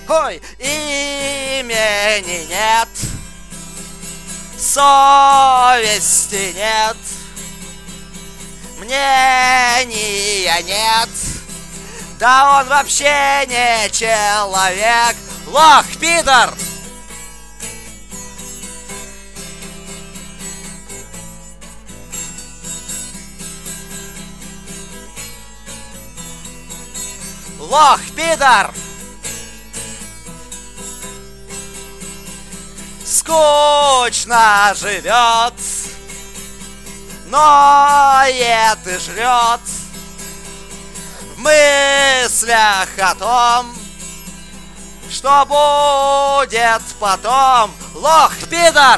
Ой, имени нет, совести нет, мнения нет. Да он вообще не человек. Лох, пидор! Лох, пидор! Скучно живет, ноет и жрет в мыслях о том, что будет потом. Лох, пидор!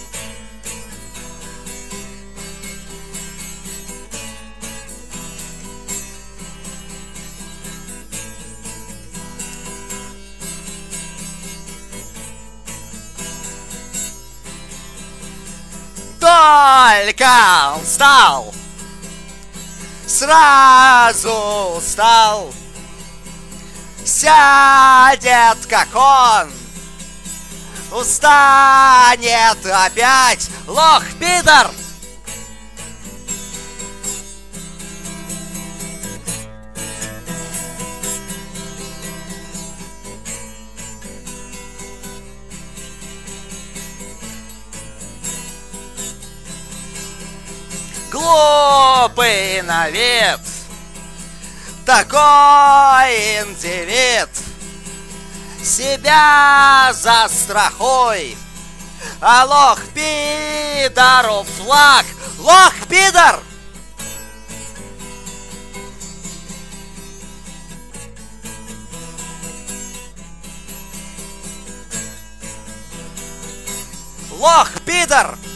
Только он встал, сразу устал, сядет, как он, устанет опять. Лох, пидор! Глупый на вид, такой индивид. Себя застрахуй, а лох пидору флаг. Лох, пидор! Лох, пидор!